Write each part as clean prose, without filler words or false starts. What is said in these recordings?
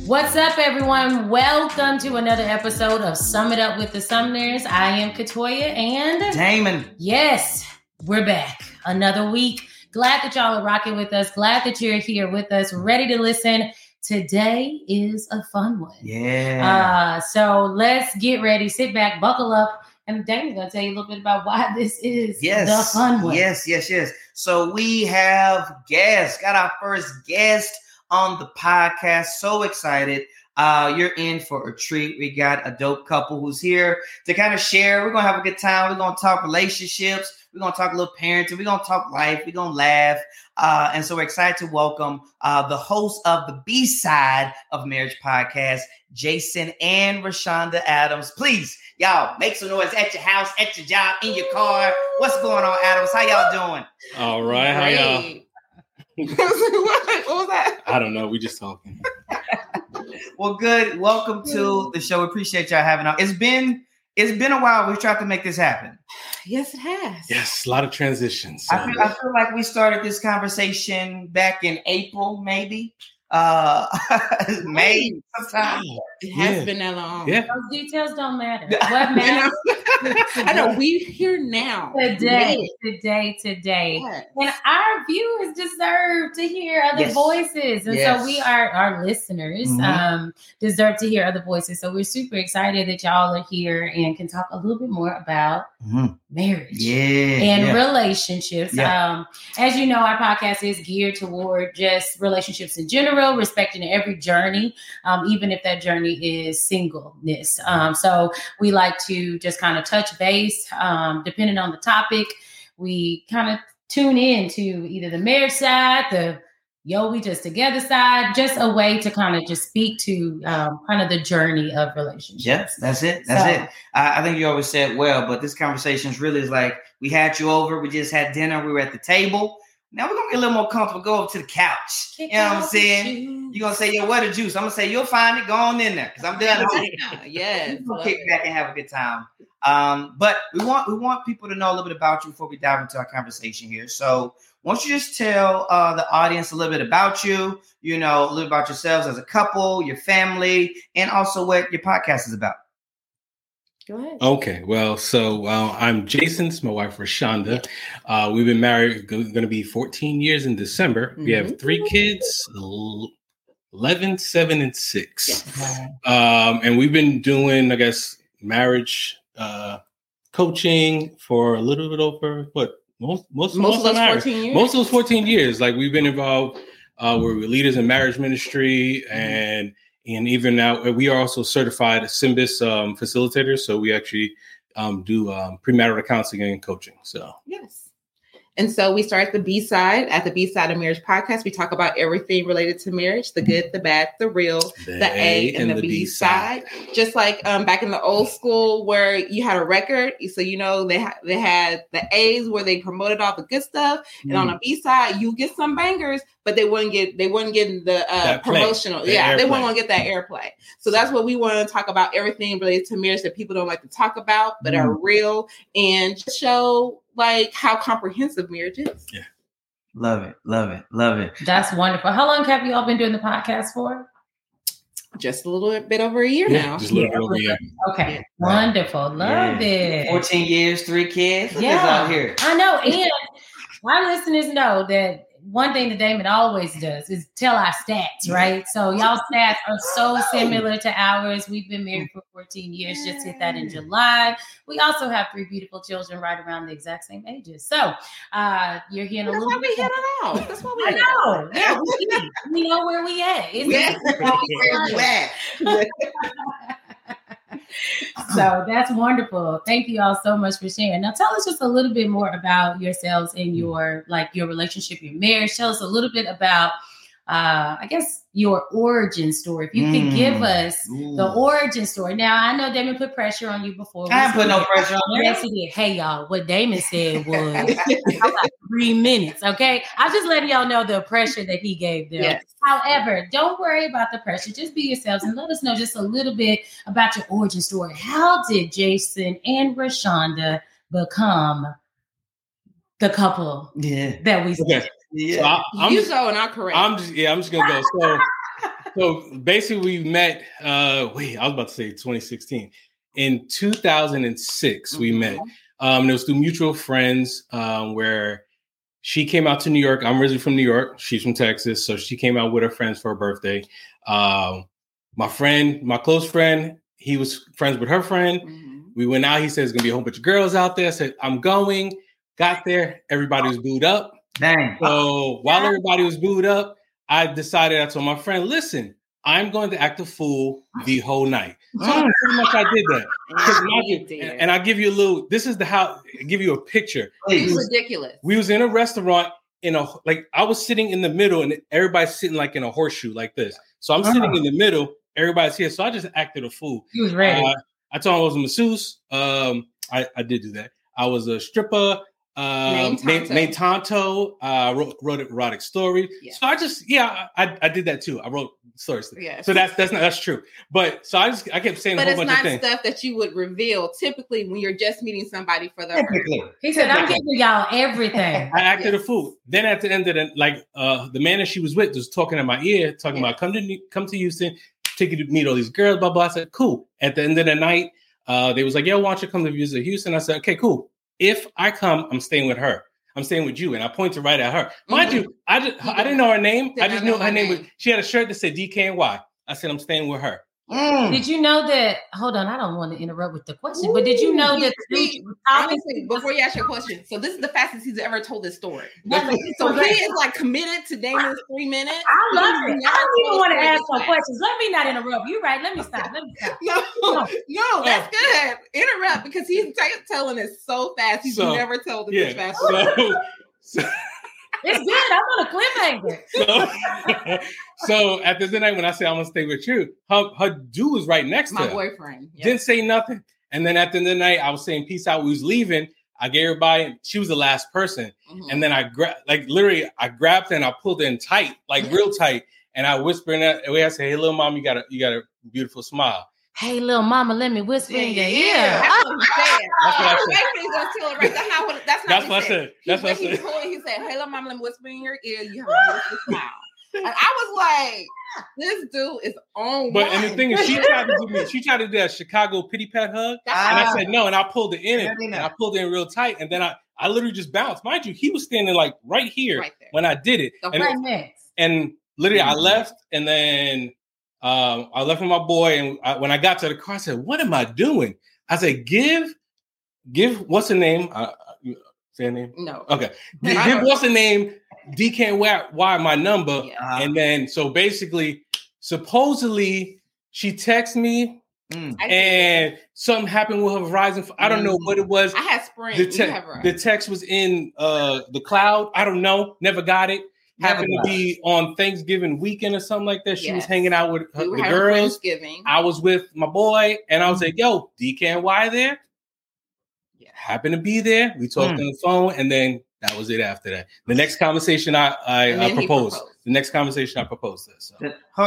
What's up, everyone? Welcome to another episode of Sum It Up with the Sumners. I am Katoya and Damon. Yes, we're back. Another week. Glad that y'all are rocking with us. Glad that you're here with us, ready to listen. Today is a fun one. Yeah. So let's get ready, sit back, buckle up. And Damon's going to tell you a little bit about why this is the fun one. Yes. So we have got our first guest on the podcast. So excited. You're in for a treat. We got a dope couple who's here to kind of share. We're going to have a good time. We're going to talk relationships. We're going to talk a little parenting. We're going to talk life. We're going to laugh. And so we're excited to welcome the host of the B-Side of Marriage podcast, Jason and Rashonda Adams. Please, y'all, make some noise at your house, at your job, in your car. What's going on, Adams? How y'all doing? All right. How y'all? What was that? I don't know. We just talking. Well, good. Welcome to the show. We appreciate y'all having us. It's been a while. We've tried to make this happen. Yes, it has. Yes, a lot of transitions. I feel like we started this conversation back in April, maybe. May sometime. It has been that long. Yeah. Those details don't matter. What matters? I know we're here now. Today. Yes. And our viewers deserve to hear other voices. And so we are, our listeners deserve to hear other voices. So we're super excited that y'all are here and can talk a little bit more about marriage and relationships. Yeah. As you know, our podcast is geared toward just relationships in general, respecting every journey, even if that journey is singleness. So we like to just kind of touch base, depending on the topic. We kind of tune in to either the marriage side, the we just together side, just a way to kind of just speak to kind of the journey of relationships. Yes, that's it. I think you always said well, but this conversation is like we had you over, we just had dinner, we were at the table. Now we're going to get a little more comfortable, go over to the couch. You know what I'm saying? You're going to say, what a juice. I'm going to say, you'll find it, go on in there, because I'm done. Yes. We'll kick back and have a good time. But we want people to know a little bit about you before we dive into our conversation here. So why don't you just tell the audience a little bit about you, a little bit about yourselves as a couple, your family, and also what your podcast is about. Go ahead. Okay. Well, so I'm Jason. It's my wife, Rashonda. We've been married, going to be 14 years in December. We have 3 kids, 11, 7, and 6. Yes. And we've been doing, I guess, marriage coaching for a little bit over, most of those 14 years? Most of those 14 years. Like, we've been involved, we're leaders in marriage ministry, and even now, we are also certified SYMBIS facilitators. So we actually do premarital counseling and coaching. So yes. And so we start the B-Side. At the B-Side of Marriage podcast, we talk about everything related to marriage, the good, the bad, the real, the A and the B-Side. Just like back in the old school where you had a record. So, they had the A's where they promoted all the good stuff. And on the B-Side, you get some bangers, but they wouldn't get the promotional. They wouldn't want to get that airplay. So that's what we want to talk about, everything related to marriage that people don't like to talk about, but are real, and just show like how comprehensive marriage is. Yeah. Love it. That's wonderful. How long have you all been doing the podcast for? Just a little bit over a year now. Just a little bit over a year. Okay. Yeah. Wonderful. Love it. 14 years, 3 kids. Look out here. I know. And our listeners know that one thing that Damon always does is tell our stats, right? So y'all stats are so similar to ours. We've been married for 14 years, just hit that in July. We also have 3 beautiful children right around the exact same ages. So you're hearing a little bit. That's why we hit it out. That's why we hit it out. Yeah, we know where we at. So that's wonderful. Thank you all so much for sharing. Now tell us just a little bit more about yourselves and your relationship, your marriage. Tell us a little bit about I guess your origin story. If you could give us the origin story. Now, I know Damon put pressure on you before. I didn't put no pressure on you. Yes, he did. Hey, y'all, what Damon said was like 3 minutes, okay? I'm just letting y'all know the pressure that he gave them. Yes. However, don't worry about the pressure. Just be yourselves and let us know just a little bit about your origin story. How did Jason and Rashonda become the couple that we see? Okay. Yeah. So you go and I'll correct. I'm just gonna go. So So basically, we met. I was about to say 2016. In 2006, we met. It was through mutual friends where she came out to New York. I'm originally from New York. She's from Texas, so she came out with her friends for her birthday. My close friend, he was friends with her friend. We went out. He said, there's going to be a whole bunch of girls out there. I said, I'm going. Got there. Everybody was booed up. Dang. So while everybody was booed up, I decided, I told my friend, listen, I'm going to act a fool the whole night. So pretty much I did that. And I'll give you a little, I'll give you a picture. It's ridiculous. We was in a restaurant I was sitting in the middle and everybody's sitting like in a horseshoe like this. So I'm sitting in the middle, everybody's here. So I just acted a fool. He was ready. I told him I was a masseuse. I did do that. I was a stripper. Named Tonto. Wrote an erotic story. Yeah. So I did that too. I wrote stories. Yes. So that's true. But so I kept saying a whole bunch of things. But it's not stuff that you would reveal typically when you're just meeting somebody for the first. He said, I'm giving y'all everything. I acted a fool. Then at the end of the man that she was with was talking in my ear, talking about come to Houston, take you to meet all these girls, blah, blah. I said, cool. At the end of the night, they was like, yo, why don't you come to visit Houston? I said, okay, cool. If I come, I'm staying with her. I'm staying with you. And I pointed right at her. Mind you, I didn't know her name. I just knew her name. She had a shirt that said DKNY. I said, I'm staying with her. Did you know that? Hold on, I don't want to interrupt with the question, but did you know that? Honestly, before you ask your question, so this is the fastest he's ever told this story. So he is like committed to Damon's 3 minutes. I love it. I don't even want to ask some questions. Let me not interrupt. You're right. Let me stop. No, that's good. Interrupt because he's telling it so fast. He's never told it this fast. It's good. I'm on a cliffhanger. So at the end of the night, when I say I'm gonna stay with you, her dude was right next to her. My boyfriend. Yep. Didn't say nothing. And then at the end of the night, I was saying peace out. We was leaving. I gave everybody. She was the last person. And then I grabbed her and I pulled her in tight, like real tight. And I whispered in that way. I said, "Hey, little mom, you got a beautiful smile." Hey, little mama, let me whisper in your ear. That's what he said. That's what I said. That's what I said. He said, hey, little mama, let me whisper in your ear. You have a beautiful smile. And I was like, this dude is on But and the thing is, she tried to do that Chicago pity pat hug. And I said no, and I pulled it in. And I pulled it in real tight. And then I literally just bounced. Mind you, he was standing like right here when I did it. And literally I left and then I left with my boy, and when I got to the car, I said, "What am I doing?" I said, "Give, what's the name? Say a name? No. Okay. Give what's the name? DKNY my number." Yeah. And then, so basically, supposedly, she texted me, and something happened with her Verizon. I don't know what it was. I had Sprint. The text was in the cloud. I don't know. Never got it. Happened to be on Thanksgiving weekend or something like that. She was hanging out with the girls. I was with my boy, and I was like, yo, DKNY there? Yeah. Happened to be there. We talked on the phone, and then that was it after that. The next conversation I proposed. The next conversation I proposed this. So.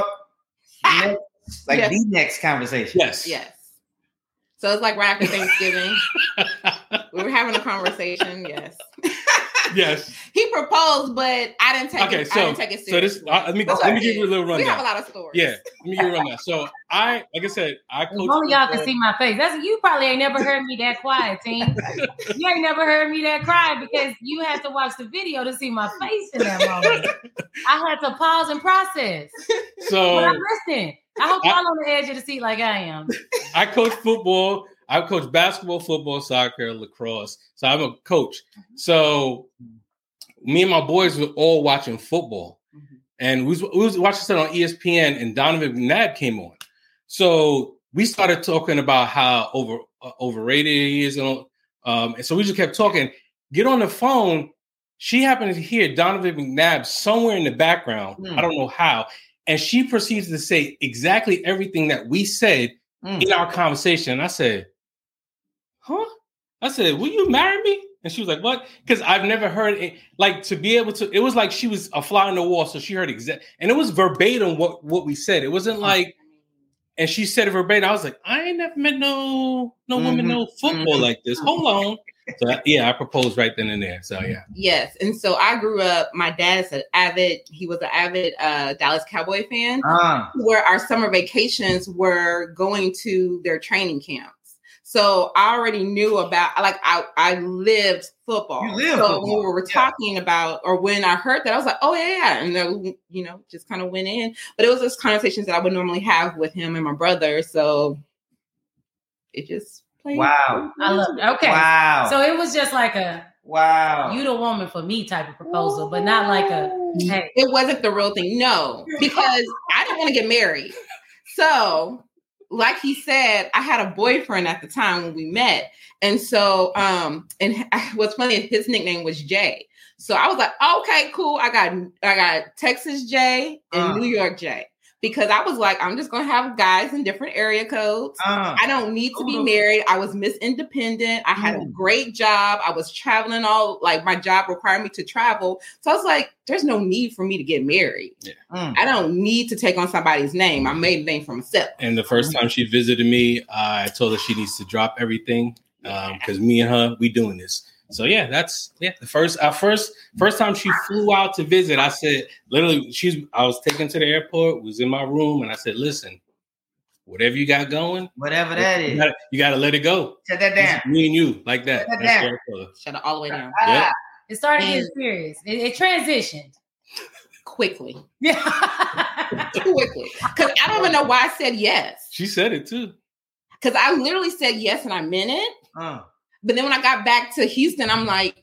The next conversation. Yes. So it's like right after Thanksgiving. We were having a conversation. Yes. He proposed, but I didn't take it. I didn't take it seriously. So let me give you a little rundown. We have a lot of stories. Yeah, let me give you a rundown. So like I said, only y'all can see my face. You probably ain't never heard me that quiet, team. You ain't never heard me that cry because you had to watch the video to see my face in that moment. I had to pause and process. So but I'm listening. I hope y'all on the edge of the seat like I am. I coach football. I coach basketball, football, soccer, lacrosse. So I'm a coach. So me and my boys were all watching football. And we was watching something on ESPN, and Donovan McNabb came on. So we started talking about how overrated he is. And so we just kept talking. Get on the phone. She happened to hear Donovan McNabb somewhere in the background. I don't know how. And she proceeds to say exactly everything that we said in our conversation. And I said, huh? I said, will you marry me? And she was like, what? Because I've never heard it. Like, to be able to, it was like she was a fly on the wall. So she heard and it was verbatim what we said. It wasn't like, and she said it verbatim. I was like, I ain't never met no woman, no football like this. Hold on. So I proposed right then and there. So yeah. Yes, and so I grew up. My dad is an avid Dallas Cowboy fan. Where our summer vacations were going to their training camps. So I already knew about, like, I lived football. So when we were talking about, or when I heard that, I was like, oh yeah. And then, just kind of went in. But it was just conversations that I would normally have with him and my brother. So it just played. Wow. I love it. Okay. Wow. So it was just like a, wow, you the woman for me type of proposal, but not like a, hey. It wasn't the real thing. No, because I didn't want to get married. So, like he said, I had a boyfriend at the time when we met. And so, and what's funny, his nickname was Jay. So I was like, okay, cool. I got Texas Jay and New York Jay. Because I was like, I'm just going to have guys in different area codes. I don't need to be married. I was Miss Independent. I had a great job. I was traveling my job required me to travel. So I was like, there's no need for me to get married. Yeah. I don't need to take on somebody's name. I made a name for myself. And the first time she visited me, I told her she needs to drop everything because me and her, we doing this. So the first time she flew out to visit, I said, literally, I was taken to the airport, was in my room, and I said, listen, whatever you got going, whatever that is, you gotta let it go. Shut that down. It's me and you, like that. Shut it all the way down. Yep. It started getting serious. It transitioned quickly. Yeah, quickly. Because I don't even know why I said yes. She said it too. Because I literally said yes and I meant it. But then when I got back to Houston, I'm like,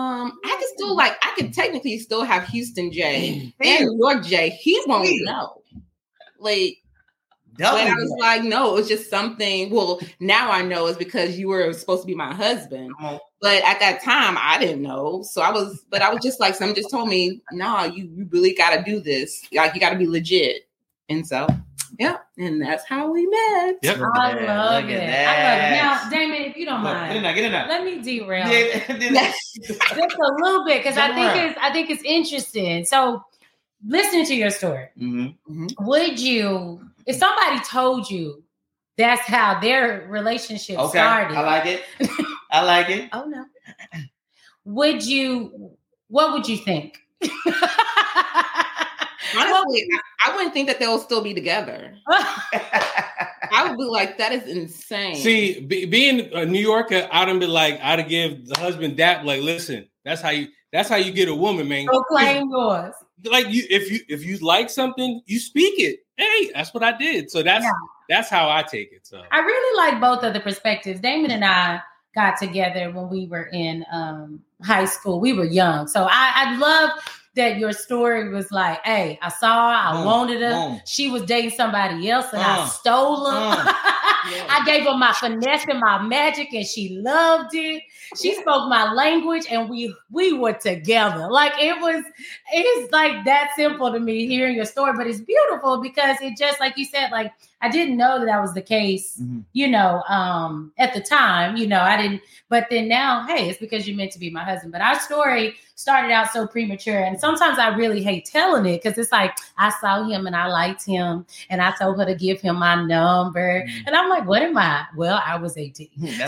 I could technically still have Houston J and New York J. He won't know. Like, but I was like, no, it's just something. Well, now I know it's because you were supposed to be my husband. But at that time, I didn't know. So I was just like, someone just told me, no, you really got to do this. Like, you got to be legit. And so, yeah. And that's how we met. Yep. I love it. Now, Damon, if you don't mind, get in there. Let me derail just a little bit, because I think it's interesting. So, listening to your story, would you, if somebody told you that's how their relationship started? I like it. I like it. Oh no. What would you think? Honestly, I wouldn't think that they'll still be together. I would be like, that is insane. See, being a New Yorker, I'd have give the husband that, like, listen, that's how you get a woman, man. Proclaim yours. Like, if you like something, you speak it. Hey, that's what I did. So that's how I take it. So I really like both of the perspectives. Damon and I got together when we were in high school. We were young. So I love that your story was like, hey, I saw her, I wanted her. She was dating somebody else and I stole her. I gave her my finesse and my magic and she loved it. She spoke my language and we were together. Like, it's like that simple to me hearing your story, but it's beautiful because it just, like you said, like, I didn't know that was the case, at the time, I didn't, but then now, hey, it's because you meant to be my husband. But our story started out so premature. And sometimes I really hate telling it because it's like, I saw him and I liked him and I told her to give him my number. And I'm like, what am I? Well, I was 18.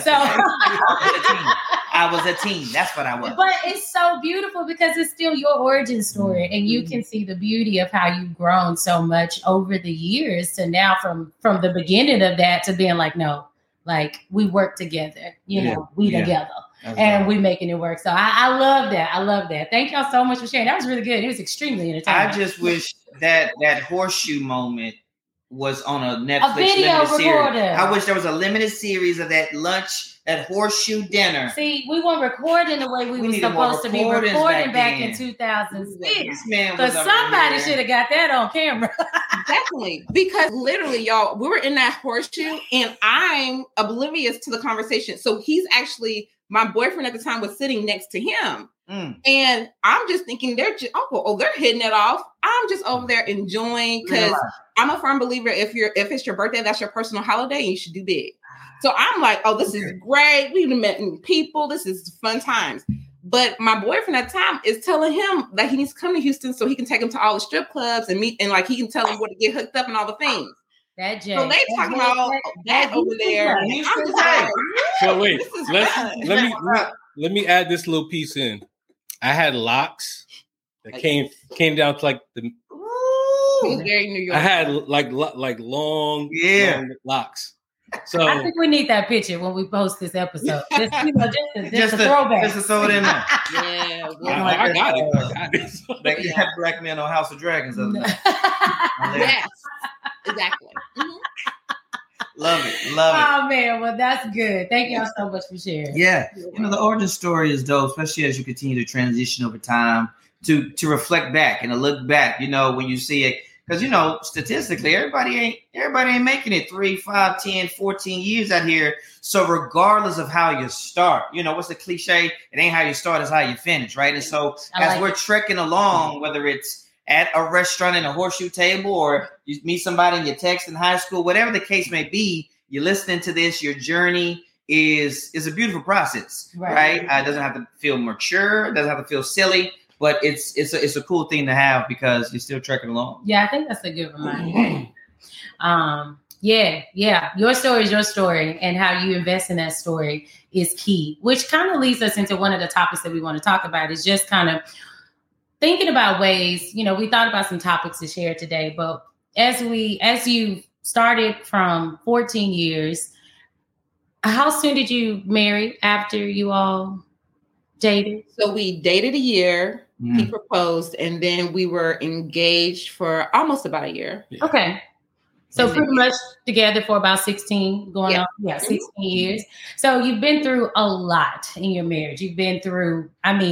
I was a teen. That's what I was. But it's so beautiful because it's still your origin story. And you can see the beauty of how you've grown so much over the years to now from the beginning of that to being like, no, like we work together, we together. And we making it work. So I love that. I love that. Thank y'all so much for sharing. That was really good. It was extremely entertaining. I just wish that horseshoe moment was on a Netflix video limited recorded. Series. I wish there was a limited series of that lunch, that horseshoe dinner. See, we weren't recording the way we were supposed to be recording back in 2006. Because somebody should have got that on camera. Definitely. Because literally, y'all, we were in that horseshoe and I'm oblivious to the conversation. So he's actually, my boyfriend at the time was sitting next to him. And I'm just thinking they're hitting it off. I'm just over there enjoying because I'm a firm believer if it's your birthday, that's your personal holiday, and you should do big. So I'm like, oh, this is great. We've met new people. This is fun times. But my boyfriend at the time is telling him that he needs to come to Houston so he can take him to all the strip clubs and meet, and like he can tell him where to get hooked up and all the things. That Jay. So they talking about that over there. So wait, let me add this little piece in. I had locks that came down to like the. Very New York. I had like long locks. So I think we need that picture when we post this episode. Just a throwback. Just to throw it in there. Yeah, I got it. Like you had Black Man on House of Dragons. Yes, exactly. Love it. Oh man, well that's good. Thank y'all so much for sharing. Yeah, the origin story is dope, especially as you continue to transition over time to reflect back and to look back. When you see it. Because, statistically, everybody ain't making it 3, 5, 10, 14 years out here. So regardless of how you start, what's the cliche? It ain't how you start, it's how you finish, right? And so as we're trekking along, whether it's at a restaurant in a horseshoe table or you meet somebody in your text in high school, whatever the case may be, you're listening to this, your journey is a beautiful process, right? It doesn't have to feel mature. It doesn't have to feel silly. But it's a cool thing to have because you're still trekking along. Yeah, I think that's a good reminder. Yeah. Your story is your story, and how you invest in that story is key. Which kind of leads us into one of the topics that we want to talk about. Is just kind of thinking about ways. We thought about some topics to share today, but as you started from 14 years, how soon did you marry after you all dated? So we dated a year. He proposed, and then we were engaged for almost about a year. Yeah. Okay. So pretty much together for about 16 going on. Yeah, 16 years. So you've been through a lot in your marriage. You've been through,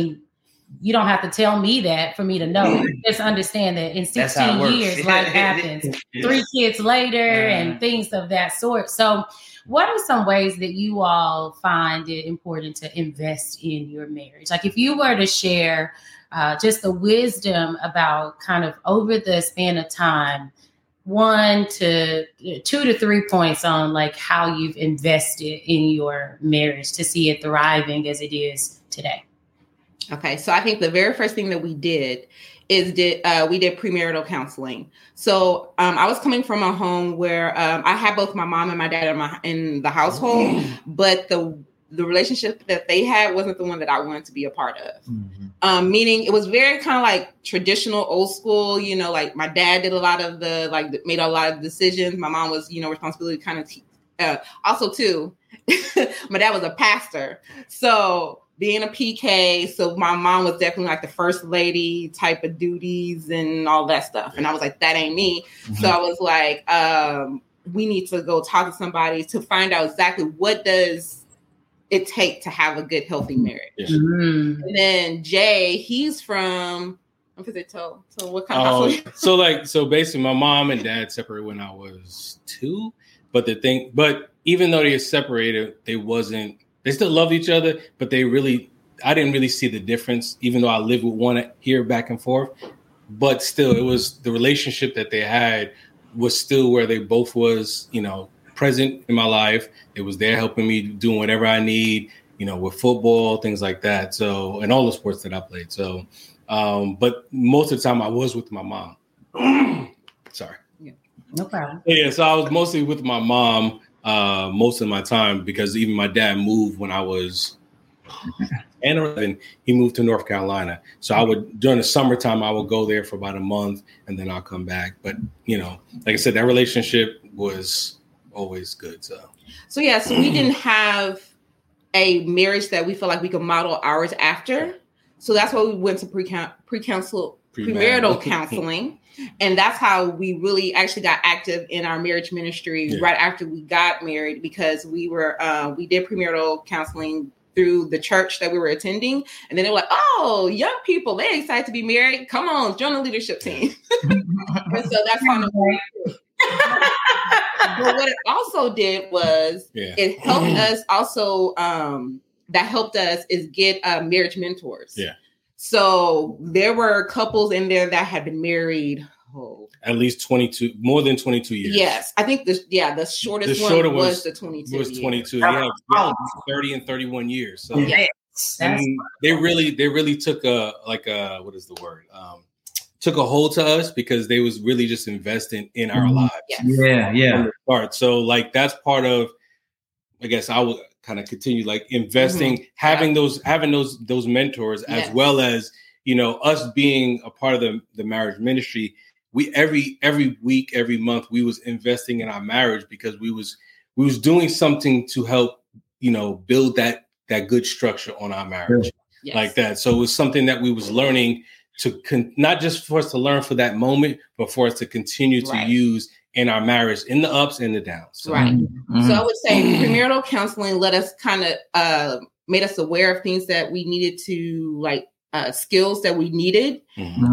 you don't have to tell me that for me to know. Just understand that in 16 years, life happens. 3 kids later and things of that sort. So what are some ways that you all find it important to invest in your marriage? Like if you were to share just the wisdom about kind of over the span of time, 1 to 2 to 3 points on like how you've invested in your marriage to see it thriving as it is today. Okay. So I think the very first thing that we did is we did premarital counseling. So I was coming from a home where I had both my mom and my dad in the household, but the relationship that they had wasn't the one that I wanted to be a part of. Mm-hmm. Meaning it was very kind of like traditional, old school, like my dad did a lot of made a lot of decisions. My mom was, responsibility kind of, also too, my dad was a pastor. So being a PK, so my mom was definitely like the first lady type of duties and all that stuff. And I was like, that ain't me. Mm-hmm. So I was like, we need to go talk to somebody to find out exactly what does it take to have a good, healthy marriage. Yeah. Mm-hmm. And then Jay, he's from, so what kind of so basically my mom and dad separated when I was 2. But even though they separated, they still loved each other, but I didn't really see the difference, even though I lived with one here back and forth. But still, it was the relationship that they had was still where they both was, present in my life. It was there helping me doing whatever I need, with football, things like that. So, and all the sports that I played. So, but most of the time I was with my mom. Sorry. Yeah. No problem. Yeah. So I was mostly with my mom most of my time because even my dad moved when I was 10 or 11. He moved to North Carolina. So during the summertime, I would go there for about a month and then I'll come back. But, like I said, that relationship was always good. So we didn't have a marriage that we felt like we could model ours after. So that's why we went to premarital counseling. And that's how we really actually got active in our marriage ministry right after we got married, because we did premarital counseling through the church that we were attending. And then they were like, oh, young people, they're excited to be married. Come on, join the leadership team. And so that's kind of but what it also did was it helped us also, that helped us is get marriage mentors. Yeah. So there were couples in there that had been married at least 22, more than 22 years. Yes, I think the shortest one was the 22. Was 22. Yeah, 30 and 31 years. So they really took what is the word? took a hold to us because they was really just investing in our lives. Yeah. From the start. So like that's part of, I guess I would kind of continue like investing, having those mentors, as well as, you know, us being a part of the marriage ministry. We every week, every month, we was investing in our marriage because we was doing something to help, you know, build that good structure on our marriage like that. So it was something that we was learning to not just for us to learn for that moment, but for us to continue to use in our marriage, in the ups and the downs. So. Right. So I would say premarital counseling let us kind of made us aware of things that we needed to like skills that we needed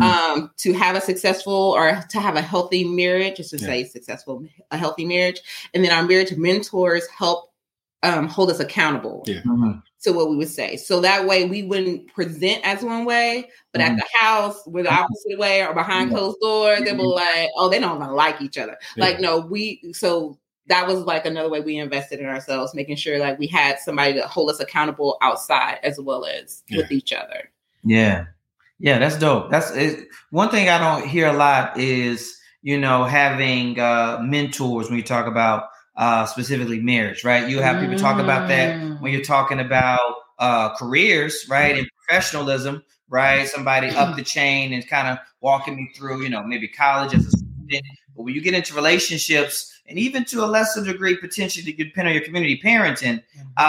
to have a successful or to have a healthy marriage, just to say a healthy marriage. And then our marriage mentors help hold us accountable to what we would say. So that way we wouldn't present as one way, but at the house we're the opposite way or behind closed doors, they were like, oh, they don't even like each other. Like, no, so that was like another way we invested in ourselves, making sure like we had somebody to hold us accountable outside as well as with each other. Yeah, that's dope. That's one thing I don't hear a lot is, you know, having mentors when you talk about specifically marriage, right? You have people talk about that when you're talking about careers, right? And professionalism, right? Somebody up the chain and kind of walking me through, you know, maybe college as a student. But when you get into relationships, and even to a lesser degree, potentially depending on your community parenting,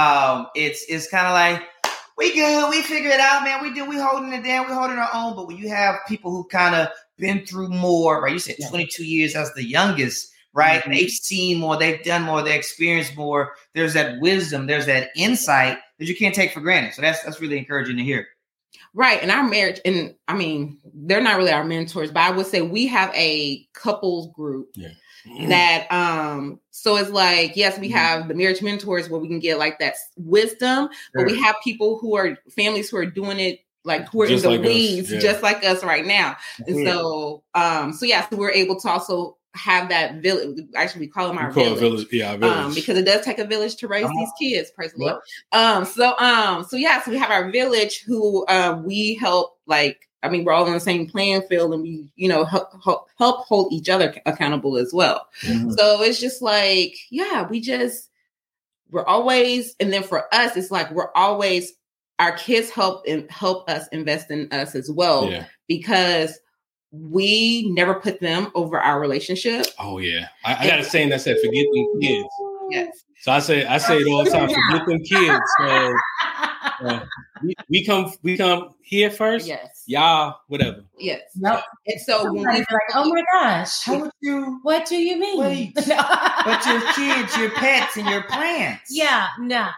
it's kind of like, we good, we figure it out, man. We holding it down, we holding our own. But when you have people who kind of been through more, right? You said 22 years as the youngest, right? They've seen more, they've done more, they experienced more. There's that wisdom, there's that insight that you can't take for granted. So that's really encouraging to hear. Right. And our marriage, and I mean, they're not really our mentors, but I would say we have a couples group that, so it's like, yes, we have the marriage mentors where we can get like that wisdom, but we have people who are families who are doing it, like who are just in the weeds, just like us right now. And so, so we're able to also have that village. Actually, we call them our village. Village. Because it does take a village to raise these kids. Praise the Lord. So we have our village who we help. Like, I mean, we're all on the same playing field, and we, you know, help hold each other accountable as well. So it's just like, we're always, and then for us, it's like we're always, our kids help us invest in us as well, because we never put them over our relationship. Oh yeah. I got a saying that said, forget them kids. Yes. So I say it all the time, forget them kids. So we come here first. Yes. Y'all, whatever. Yes. Nope. And so when we like, oh my gosh, what do you mean? Wait, but your kids, your pets, and your plants. Yeah, no.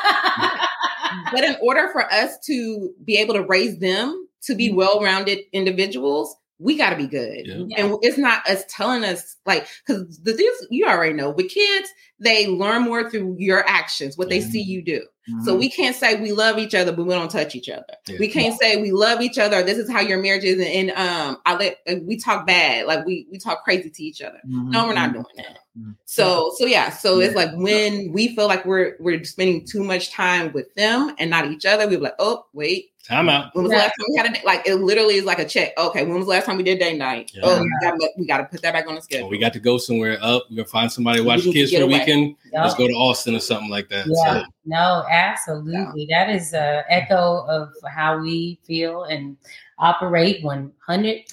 But in order for us to be able to raise them to be well-rounded individuals, we got to be good. And it's not us telling us, like, because the things you already know, with kids, they learn more through your actions, what they see you do. So we can't say we love each other, but we don't touch each other. We can't say we love each other. This is how your marriage is. And we talk bad, like we talk crazy to each other. No, we're not doing that. So it's like when we feel like we're spending too much time with them and not each other, we're like, oh, wait. Time out. When was the last time we had a date? Like, it literally is like a check. Okay, when was the last time we did date night? Oh, we got to put that back on the schedule. Well, we got to go somewhere up. We're going to find somebody to watch kids for the weekend. Let's go to Austin or something like that. Yeah. So. No, absolutely. That is an echo of how we feel and operate 100%.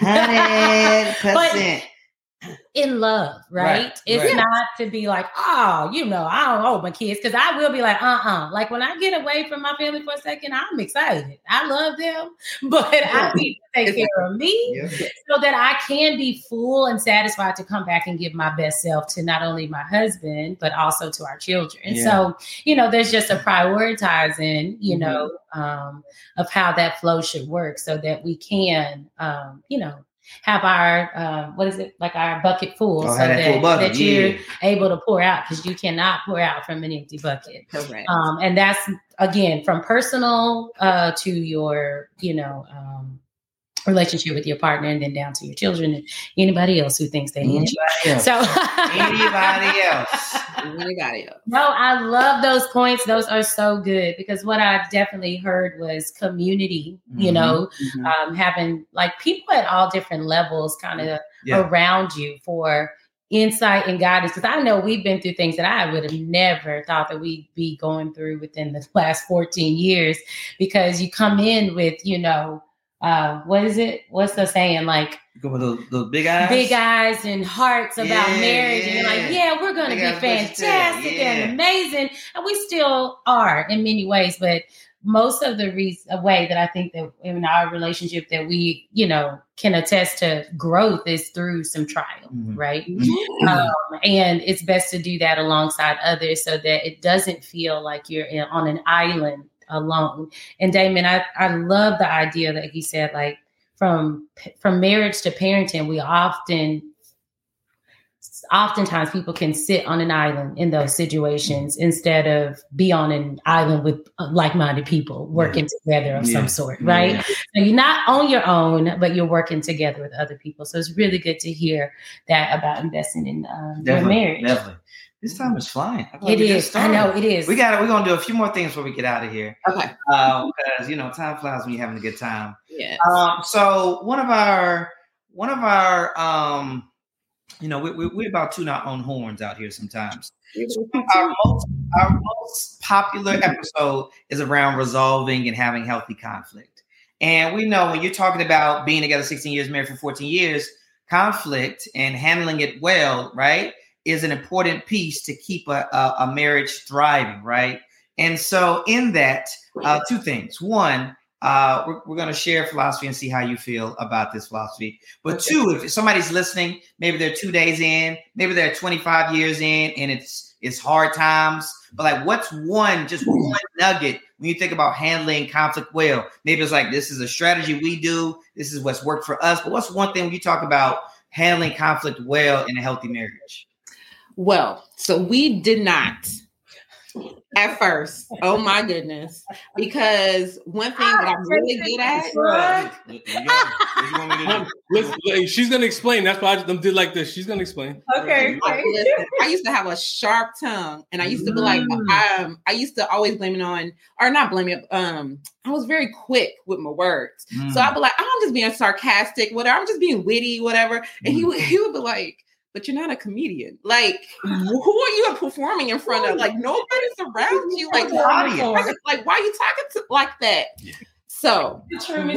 100%. In love, right? It's not to be like, oh, you know, I don't hold my kids, because I will be like, like when I get away from my family for a second, I'm excited. I love them, but I need to take care of me so that I can be full and satisfied to come back and give my best self to not only my husband, but also to our children. So, you know, there's just a prioritizing, you know, of how that flow should work so that we can, you know, have our our bucket full, so that you're able to pour out, because you cannot pour out from an empty bucket. Correct. And that's, again, from personal to your, you know, relationship with your partner, and then down to your children and anybody else who thinks they need you. So anybody else. No, I love those points. Those are so good, because what I definitely heard was community, having like people at all different levels kind of around you for insight and guidance. Because I know we've been through things that I would have never thought that we'd be going through within the last 14 years, because you come in with, what is it? What's the saying? Like, go with those big eyes? Big eyes and hearts about marriage. And you're like, we're going to be fantastic and amazing. And we still are in many ways. But most of the way that I think that in our relationship that we, can attest to growth is through some trial, right? And it's best to do that alongside others so that it doesn't feel like you're on an island alone. And Damon, I love the idea that he said, like, from marriage to parenting, we oftentimes people can sit on an island in those situations instead of be on an island with like-minded people working together of some sort, right? So you're not on your own, but you're working together with other people. So it's really good to hear that about investing in your marriage. Definitely. This time is flying. It is. I know it is. We're going to do a few more things before we get out of here. Okay. Because, time flies when you're having a good time. Yeah. So one of our we're about tooting our own horns out here sometimes. Our most popular episode is around resolving and having healthy conflict. And we know when you're talking about being together 16 years, married for 14 years, conflict and handling it well, right, is an important piece to keep a marriage thriving, right? And so in that, two things. One, we're going to share philosophy and see how you feel about this philosophy. But two, if somebody's listening, maybe they're 2 days in, maybe they're 25 years in, and it's hard times. But like, what's one nugget when you think about handling conflict well? Maybe it's like, this is a strategy we do. This is what's worked for us. But what's one thing when you talk about handling conflict well in a healthy marriage? Well, so we did not at first. Oh my goodness. Because one thing that I'm really good at. She's going to explain. That's why I just did like this. She's going to explain. Okay. I used to have a sharp tongue, and I used to be like, I used to always blame it on, or not blame it. I was very quick with my words. So I'd be like, I'm just being sarcastic, whatever. I'm just being witty, whatever. And he would be like, but you're not a comedian. Like, who are you performing in front of? Like, nobody's around you. Like, why are you talking to like that? Yeah. So, and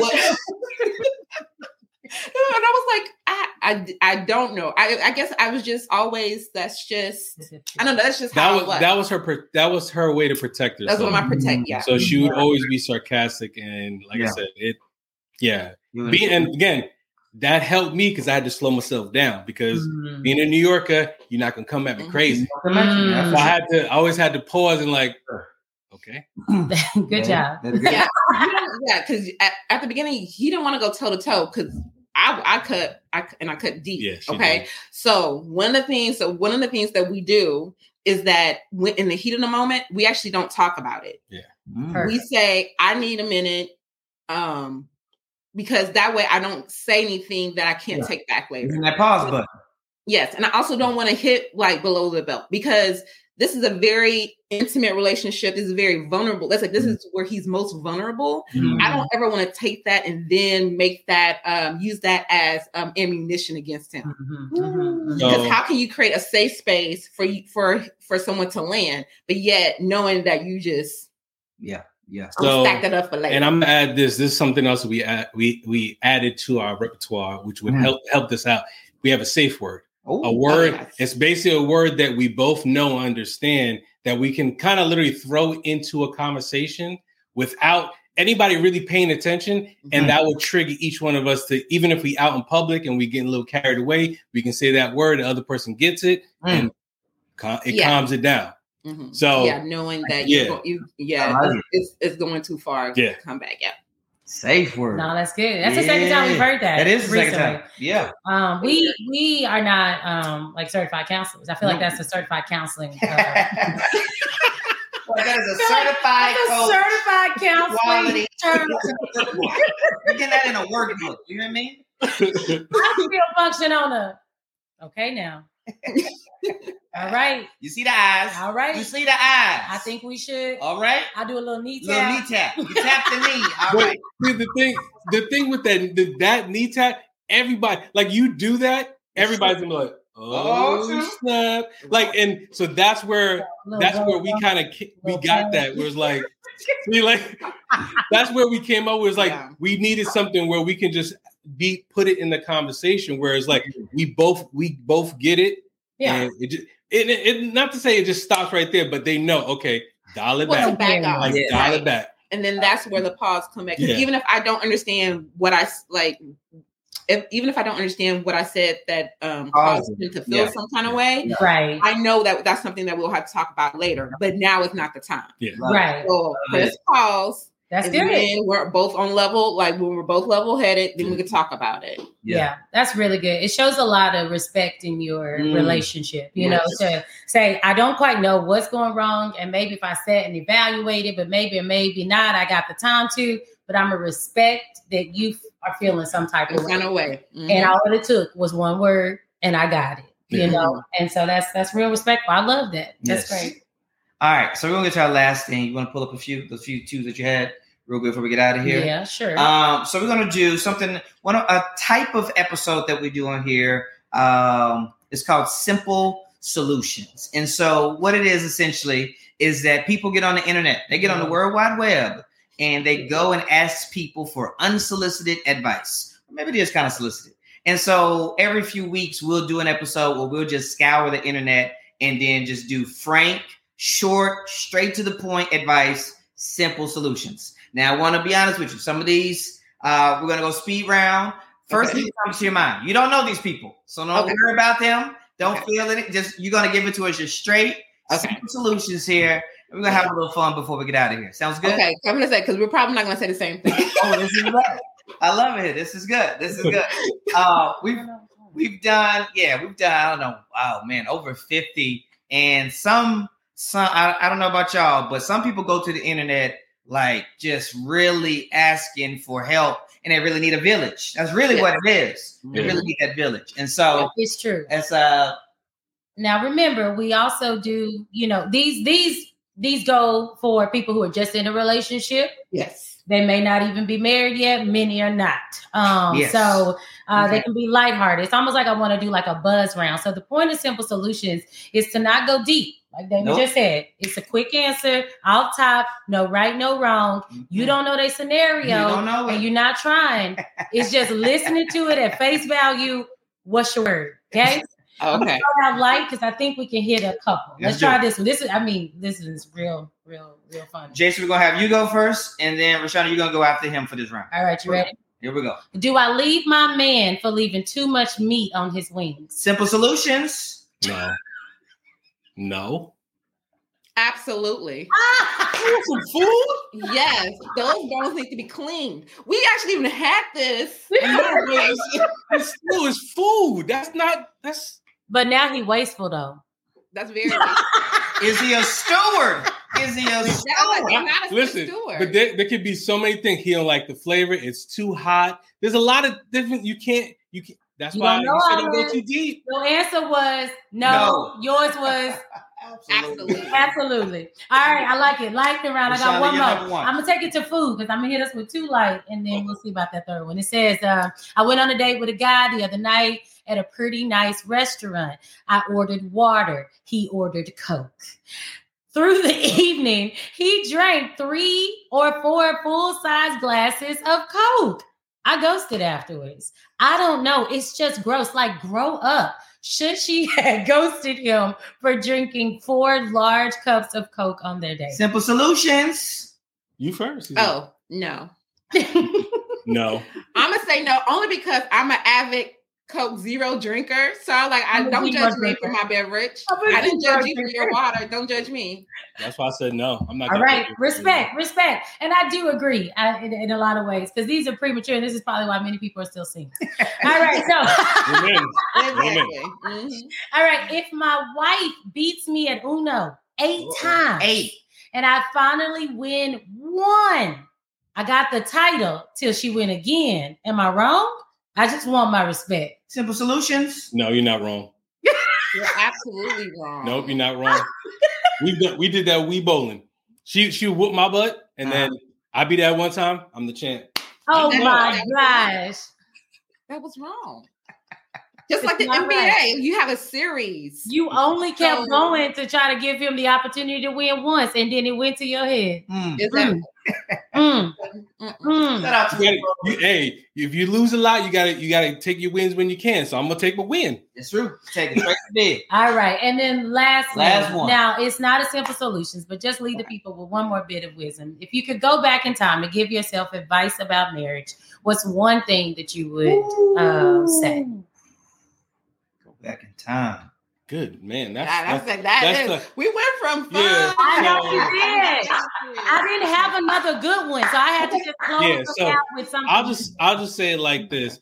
I was like, I don't know. I guess I was just always. That's just. I don't know. That's just how that was her way to protect herself. That's what I protect. Yeah. So she would always be sarcastic, and like I said, and again. That helped me because I had to slow myself down, because being a New Yorker, you're not gonna come at me crazy. So I always had to pause and like, okay, good job. Yeah, because at the beginning he didn't want to go toe to toe because I cut deep. Yeah, okay, so one of the things that we do is that when in the heat of the moment, we actually don't talk about it. Yeah, we say, I need a minute. Because that way I don't say anything that I can't take back later. And that pause button. Yes. And I also don't want to hit like below the belt, because this is a very intimate relationship. This is very vulnerable. That's like, this is where he's most vulnerable. I don't ever want to take that and then make that, use that as ammunition against him. Because how can you create a safe space for someone to land, but yet knowing that you just, so, stack that up for later. And I'm gonna add this. This is something else we added to our repertoire, which would help this out. We have a safe word. A word. Yes. It's basically a word that we both know and understand, that we can kind of literally throw into a conversation without anybody really paying attention. And that will trigger each one of us to, even if we out in public and we get a little carried away, we can say that word, the other person gets it, and it calms it down. So knowing that it's going too far. Come back. Safe word. No, that's good. That's the second time we've heard that. That is the second time. Yeah. We are not like certified counselors. I feel like that's a certified counseling. That is a certified coach. Certified counseling. You get that in a workbook. You hear me? I still function on a. Okay, now. All right. You see the eyes. All right. You see the eyes. I think we should. All right. I do a little knee tap. Little knee tap. You tap the knee. All right. See, the thing with that knee tap, everybody, like you do that, everybody's gonna be like, oh snap. Like, and so that's where we kind of got that. Where it's like, see, like that's where we came up with. Like we needed something where we can just put it in the conversation. Where it's like we both get it. Yeah. And it not to say it just stops right there, but they know, okay, dial it back. Dial it back. And then that's where the pause come back. Because even if I don't understand what I like, even if I don't understand what I said that caused me to feel some kind of way, right? I know that that's something that we'll have to talk about later. But now is not the time. Yeah. Right. So press pause. That's good. Then we're both on level, like when we're both level-headed, then we can talk about it. Yeah, that's really good. It shows a lot of respect in your relationship, you know, to say, I don't quite know what's going wrong. And maybe if I sat and evaluated, but maybe not, I got the time to, but I'm a respect that you are feeling some type of way. And all it took was one word and I got it, you know? And so that's real respectful. I love that. That's great. All right, so we're gonna get to our last thing. You want to pull up those few twos that you had real good before we get out of here? Yeah, sure. So we're gonna do something. A type of episode that we do on here is called Simple Solutions. And so what it is essentially is that people get on the internet, they get on the World Wide Web, and they go and ask people for unsolicited advice. Maybe it is kind of solicited. And so every few weeks we'll do an episode where we'll just scour the internet and then just do frank, short, straight to the point advice, simple solutions. Now, I want to be honest with you. Some of these, we're going to go speed round. First thing that comes to your mind. You don't know these people, so don't worry about them. Don't feel it. Just, you're going to give it to us just straight, simple solutions here. We're going to have a little fun before we get out of here. Sounds good? Okay, I'm going to say, because we're probably not going to say the same thing. This is right. I love it. This is good. We've done, I don't know. Oh, man, over 50. And some I don't know about y'all, but some people go to the internet like just really asking for help, and they really need a village. That's really what it is. They really need that village. And so it's true. It's now remember, we also do, you know, these go for people who are just in a relationship. Yes. They may not even be married yet. Many are not. So they can be lighthearted. It's almost like I want to do like a buzz round. So the point of Simple Solutions is to not go deep. Like David just said, it's a quick answer, off top, no right, no wrong. You don't know their scenario, and you're not trying. It's just listening to it at face value. What's your word? Okay. Okay. I like, because I think we can hit a couple. Let's try this one. This is real fun. Jason, we're gonna have you go first, and then Rashana, you're gonna go after him for this round. All right, you ready? Here we go. Do I leave my man for leaving too much meat on his wings? Simple Solutions. No. Absolutely. Some food? Yes, those bones need to be cleaned. We actually even had this. It still is food. That's. But now he wasteful though. That's very. Is he a steward? Listen, but there could be so many things. He don't like the flavor. It's too hot. There's a lot of different. You can't. That's why you said don't go too deep. Your answer was no. Yours was absolutely. All right, I like it. Lightning round. I got one more. I'm gonna take it to food because I'm gonna hit us with two light, and then we'll see about that third one. It says, I went on a date with a guy the other night at a pretty nice restaurant. I ordered water. He ordered Coke. Through the evening, he drank 3 or 4 full-size glasses of Coke. I ghosted afterwards. I don't know. It's just gross. Like, grow up. Should she have ghosted him for drinking 4 large cups of Coke on their date? Simple Solutions. You first. Oh, no. No. I'm going to say no, only because I'm an avid Coke Zero drinker. So I don't judge me for my beverage. I didn't judge you for your water. Don't judge me. That's why I said no. I'm not. All right. Respect. And I do agree in a lot of ways, because these are premature. And this is probably why many people are still single. All right. So. Amen. Mm-hmm. All right. If my wife beats me at Uno 8 times. 8. And I finally win one. I got the title till she win again. Am I wrong? I just want my respect. Simple solutions. No, you're not wrong. You're absolutely wrong. Nope, you're not wrong. We did that Wii bowling. She whooped my butt, and then I beat that one time. I'm the champ. Oh my gosh. That was wrong. Just like the NBA, right. You have a series. You only kept going to try to give him the opportunity to win once, and then it went to your head. Is that? Shout out to you. Hey, if you lose a lot, you gotta take your wins when you can. So I'm gonna take my win. It's true. Take it straight to bed. All right, and then last one. Now it's not a simple solutions, but just leave the people with one more bit of wisdom. If you could go back in time and give yourself advice about marriage, what's one thing that you would say? Back in time. Good man. We went from fun. Yeah, I know you did. I didn't have another good one, so I had to just close out with something. I'll just say it like this.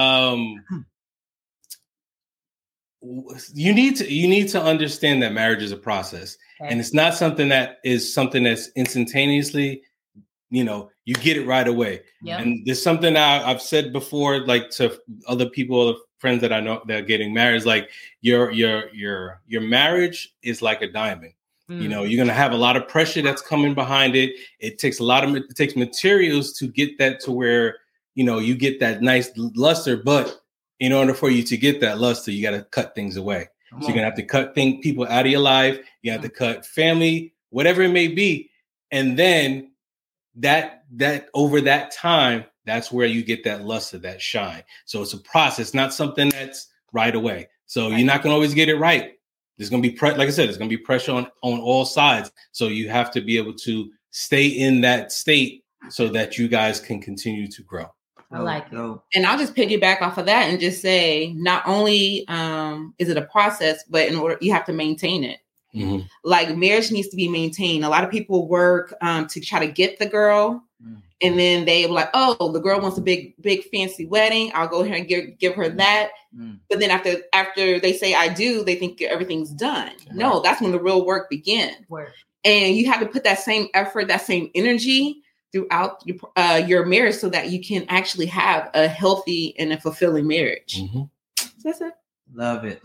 You need to understand that marriage is a process, and it's not something that's instantaneously. You get it right away. Yep. And there's something I've said before, like to other people, friends that I know that are getting married, is like your marriage is like a diamond. You're gonna have a lot of pressure that's coming behind it. It takes materials to get that to where you get that nice luster. But in order for you to get that luster, you got to cut things away. So you're gonna have to cut people out of your life. You have to cut family, whatever it may be, and then that over that time, that's where you get that luster, that shine. So it's a process, not something that's right away. So you're not going to always get it right. There's going to be, like I said, there's going to be pressure on all sides. So you have to be able to stay in that state so that you guys can continue to grow. I like it. And I'll just piggyback off of that and just say, not only is it a process, but in order you have to maintain it. Mm-hmm. Like marriage needs to be maintained. A lot of people work to try to get the girl, and then they were like, "Oh, the girl wants a big fancy wedding. I'll go here and give her that." But then after they say "I do," they think everything's done. Right. No, that's when the real work begins. And you have to put that same effort, that same energy throughout your marriage, so that you can actually have a healthy and a fulfilling marriage. Mm-hmm. So that's it. Love it.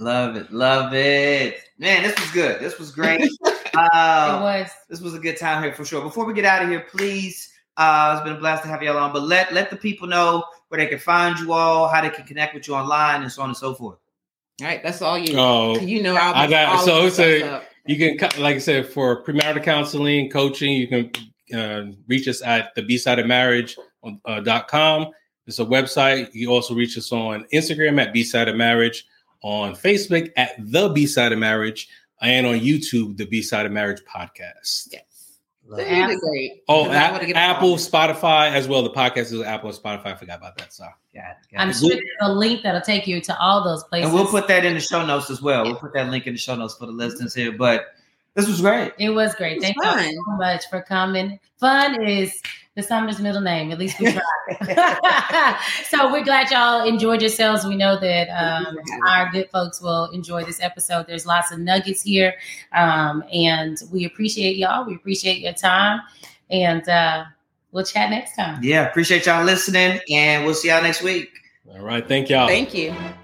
Man, this was good. This was great. It was. This was a good time here for sure. Before we get out of here, please, it's been a blast to have y'all on, but let the people know where they can find you all, how they can connect with you online, and so on and so forth. All right, that's all you. Oh, you can, like I said, for premarital counseling, coaching, you can reach us at the bsideofmarriage.com. It's a website. You can also reach us on Instagram at B-Side of Marriage, on Facebook at The B-Side of Marriage, and on YouTube, The B-Side of Marriage Podcast. Yes. Great. Oh, Apple, Spotify as well. The podcast is Apple and Spotify. I forgot about that. So I'm sure there's a link that'll take you to all those places. And we'll put that in the show notes as well. We'll put that link in the show notes for the listeners here. But this was great. It was great. Thank you so much for coming. Fun is the Summers' middle name. At least we tried. So we're glad y'all enjoyed yourselves. We know that our good folks will enjoy this episode. There's lots of nuggets here. And we appreciate y'all. We appreciate your time. And we'll chat next time. Yeah, appreciate y'all listening. And we'll see y'all next week. All right. Thank y'all. Thank you.